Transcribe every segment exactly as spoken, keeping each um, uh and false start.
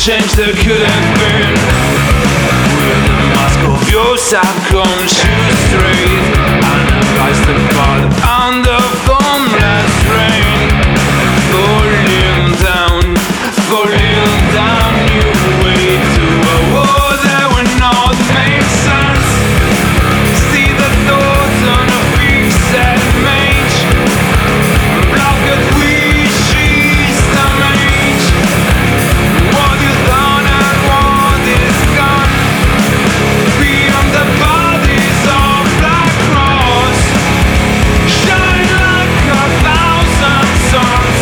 change that could have been. With the mask of yourself, come shoot straight. Analyze the part on the formless rain. Falling down, falling down, you way to a war that will not make sense. See the thoughts on a fixed mage. Block at wishes the mage. What is done and what is gone. Beyond the bodies of black cross. Shine like a thousand suns.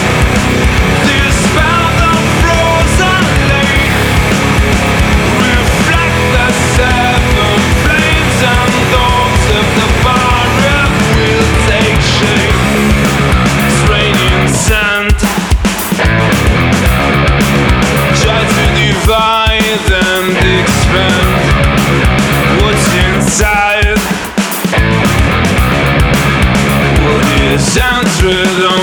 Dispel the frozen lake. Reflect the seven flames and dogs of the barrel will take shape. It's raining sand. Try to divide and expand what's inside. What is entered